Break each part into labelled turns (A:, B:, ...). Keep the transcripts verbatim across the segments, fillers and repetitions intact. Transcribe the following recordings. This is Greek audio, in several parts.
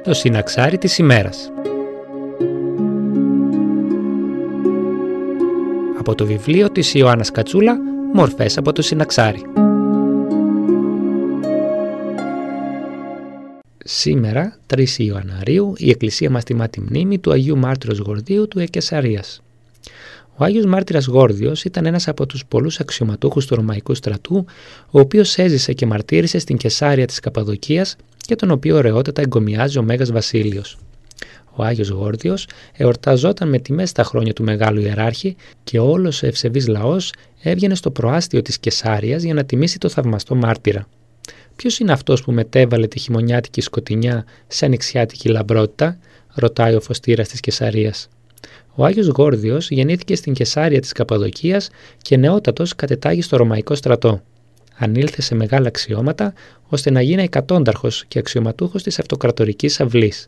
A: Το συναξάρι της ημέρας. Από το βιβλίο της Ιωάννας Κατσούλα, «Μορφές από το συναξάρι». Σήμερα, τρεις Ιανουαρίου, η Εκκλησία μας τιμά τη μνήμη του Αγίου Μάρτυρος Γορδίου του Εκκεσαρίας. Ο Άγιος Μάρτυρας Γόρδιος ήταν ένας από τους πολλούς αξιωματούχους του Ρωμαϊκού στρατού, ο οποίος έζησε και μαρτύρησε στην Κεσάρια της Καπαδοκίας και τον οποίο ωραιότατα εγκομιάζει ο Μέγας Βασίλειος. Ο Άγιος Γόρδιος εορταζόταν με τιμές στα χρόνια του Μεγάλου Ιεράρχη και όλος ο ευσεβής λαός έβγαινε στο προάστιο της Κεσάριας για να τιμήσει το θαυμαστό μάρτυρα. Ποιος είναι αυτός που μετέβαλε τη χειμωνιάτικη σκοτεινιά σε ανοιξιάτικη λαμπρότητα, ρωτάει ο φωστήρας της Κεσαρίας. Ο Άγιος Γόρδιος γεννήθηκε στην Κεσάρια της Καπαδοκίας και νεότατος κατετάγει στο Ρωμαϊκό στρατό. Ανήλθε σε μεγάλα αξιώματα ώστε να γίνει εκατόνταρχος και αξιωματούχος της αυτοκρατορικής αυλής.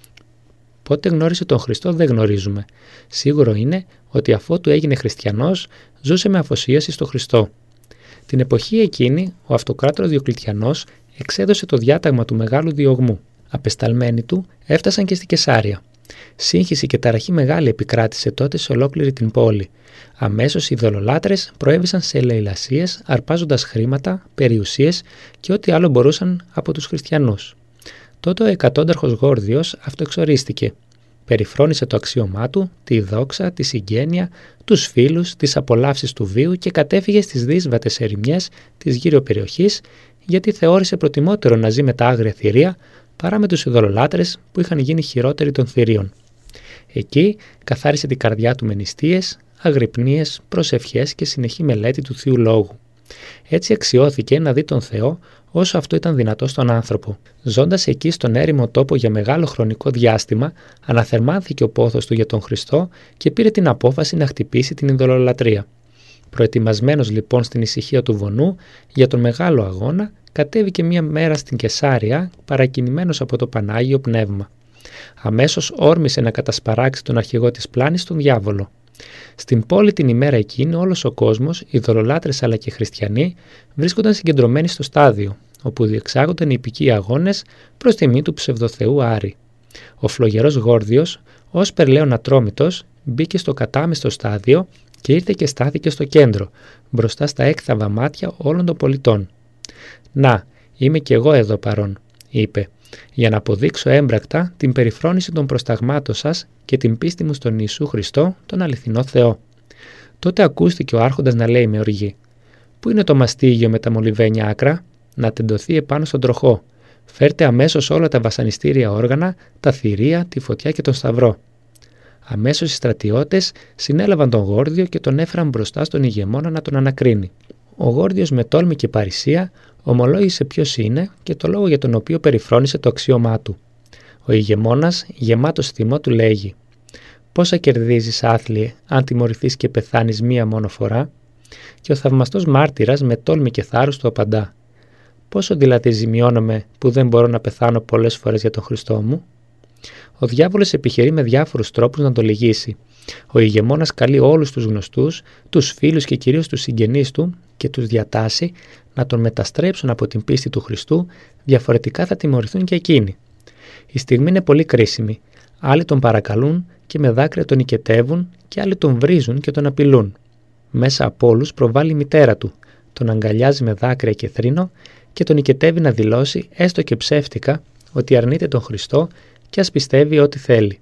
A: Πότε γνώρισε τον Χριστό δεν γνωρίζουμε. Σίγουρο είναι ότι αφότου έγινε χριστιανός ζούσε με αφοσίωση στο Χριστό. Την εποχή εκείνη ο αυτοκράτορας Διοκλητιανός εξέδωσε το διάταγμα του Μεγάλου Διωγμού. Απεσταλμένοι του έφτασαν και στη Κεσάρια. Σύγχυση και ταραχή μεγάλη επικράτησε τότε σε ολόκληρη την πόλη. Αμέσως οι ειδωλολάτρες προέβησαν σε ελεηλασίες, αρπάζοντας χρήματα, περιουσίες και ό,τι άλλο μπορούσαν από τους χριστιανούς. Τότε ο εκατόνταρχος Γόρδιος αυτοεξορίστηκε. Περιφρόνησε το αξίωμά του, τη δόξα, τη συγγένεια, τους φίλους, τις απολαύσεις του βίου και κατέφυγε στις δύσβατες ερημιές της γύρω περιοχής, γιατί θεώρησε προτιμότερο να ζει με τα άγρια θηρία παρά με τους ειδωλολάτρες που είχαν γίνει χειρότεροι των θηρίων. Εκεί καθάρισε την καρδιά του με νηστείες, αγρυπνίες, προσευχές και συνεχή μελέτη του Θείου Λόγου. Έτσι αξιώθηκε να δει τον Θεό όσο αυτό ήταν δυνατό στον άνθρωπο. Ζώντας εκεί στον έρημο τόπο για μεγάλο χρονικό διάστημα, αναθερμάνθηκε ο πόθος του για τον Χριστό και πήρε την απόφαση να χτυπήσει την ειδωλολατρία. Προετοιμασμένος λοιπόν στην ησυχία του βονού για τον μεγάλο αγώνα, κατέβηκε μία μέρα στην Κεσάρια παρακινημένος από το Πανάγιο Πνεύμα. Αμέσως όρμησε να κατασπαράξει τον αρχηγό της πλάνης, τον διάβολο. Στην πόλη την ημέρα εκείνη όλος ο κόσμος, ειδωλολάτρες αλλά και χριστιανοί, βρίσκονταν συγκεντρωμένοι στο στάδιο, όπου διεξάγονταν οι ιππικοί αγώνες προς τιμή του ψευδοθεού Άρη. Ο φλογερός Γόρδιος, ως περλαίον ατρόμητος, μπήκε στο κατάμεστο στάδιο και ήρθε και στάθηκε στο κέντρο, μπροστά στα έκθαβα μάτια όλων των πολιτών. «Να, είμαι κι εγώ εδώ παρόν», είπε, «για να αποδείξω έμπρακτα την περιφρόνηση των προσταγμάτων σας και την πίστη μου στον Ιησού Χριστό, τον αληθινό Θεό». Τότε ακούστηκε ο άρχοντας να λέει με οργή: «Πού είναι το μαστίγιο με τα μολυβένια άκρα? Να τεντωθεί επάνω στον τροχό. Φέρτε αμέσως όλα τα βασανιστήρια όργανα, τα θηρία, τη φωτιά και τον σταυρό». Αμέσως οι στρατιώτες συνέλαβαν τον Γόρδιο και τον έφεραν μπροστά στον ηγεμόνα να τον ανακρίνει. Ο Γόρδιος με τόλμη και παρησία ομολόγησε ποιος είναι και το λόγο για τον οποίο περιφρόνησε το αξίωμά του. Ο ηγεμόνας, γεμάτος θυμό, του λέγει: «Πόσα κερδίζεις, άθλιε, αν τιμωρηθείς και πεθάνεις μία μόνο φορά?» Και ο θαυμαστός μάρτυρας με τόλμη και θάρρος του απαντά: «Πόσο δηλαδή ζημιώνομαι που δεν μπορώ να πεθάνω πολλές φορές για τον Χριστό μου?» Ο διάβολος επιχειρεί με διάφορους τρόπους να το λυγίσει. Ο ηγεμόνας καλεί όλους τους γνωστούς, τους φίλους και κυρίως τους συγγενείς του και τους διατάσσει να τον μεταστρέψουν από την πίστη του Χριστού, διαφορετικά θα τιμωρηθούν και εκείνοι. Η στιγμή είναι πολύ κρίσιμη. Άλλοι τον παρακαλούν και με δάκρυα τον οικετεύουν και άλλοι τον βρίζουν και τον απειλούν. Μέσα από όλους προβάλλει η μητέρα του, τον αγκαλιάζει με δάκρυα και θρήνο και τον οικετεύει να δηλώσει, έστω και ψεύτικα, ότι αρνείται τον Χριστό και ας πιστεύει ό,τι θέλει.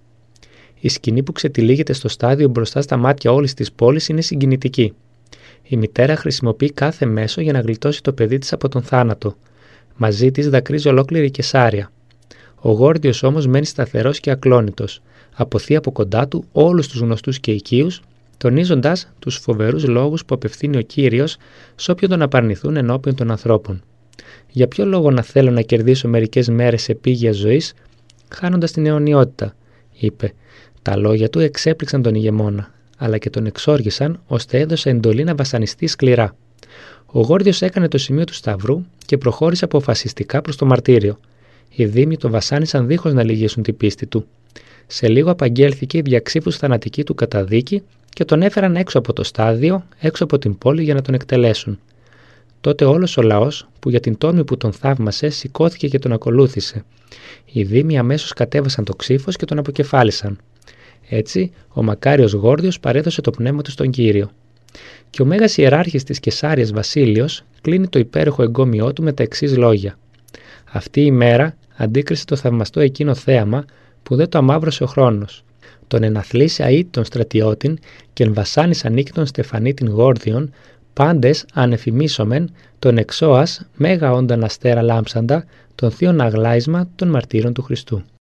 A: Η σκηνή που ξετυλίγεται στο στάδιο μπροστά στα μάτια όλης της πόλης είναι συγκινητική. Η μητέρα χρησιμοποιεί κάθε μέσο για να γλιτώσει το παιδί της από τον θάνατο. Μαζί της δακρύζει ολόκληρη η Κεσάρια. Ο Γόρδιος όμως μένει σταθερός και ακλόνητος. Αποθεί από κοντά του όλους τους γνωστούς και οικείους, τονίζοντας τους φοβερούς λόγους που απευθύνει ο Κύριος σε όποιον τον απαρνηθούν ενώπιον των ανθρώπων. «Για ποιο λόγο να θέλω να κερδίσω μερικές μέρες επίγειας ζωής, χάνοντας την αιωνιότητα?» είπε. Τα λόγια του εξέπληξαν τον ηγεμόνα, αλλά και τον εξόργησαν ώστε έδωσε εντολή να βασανιστεί σκληρά. Ο Γόρδιος έκανε το σημείο του σταυρού και προχώρησε αποφασιστικά προς το μαρτύριο. Οι δήμοι τον βασάνισαν δίχως να λυγίσουν την πίστη του. Σε λίγο απαγγέλθηκε η διαξύφους θανατική του καταδίκη και τον έφεραν έξω από το στάδιο, έξω από την πόλη για να τον εκτελέσουν. Τότε όλος ο λαός, που για την τόλμη που τον θαύμασε, σηκώθηκε και τον ακολούθησε. Οι δήμοι αμέσως κατέβασαν το ξύφος και τον αποκεφάλισαν. Έτσι, ο μακάριος Γόρδιος παρέδωσε το πνεύμα του στον Κύριο. Και ο Μέγας Ιεράρχης της Κεσάριας Βασίλειος κλείνει το υπέροχο εγκόμιό του με τα εξής λόγια. Αυτή η μέρα αντίκρισε το θαυμαστό εκείνο θέαμα που δεν το αμαύρωσε ο χρόνος. Τον εναθλής αΐ των στρατιώτην και εν βασάνης ανίκητον Στεφανίτην Γόρδιον, πάντες ανεφημίσομεν τον εξώας μέγα όνταν αστέρα λάμψαντα, τον θείον αγλάισμα των μαρτύρων του Χριστού.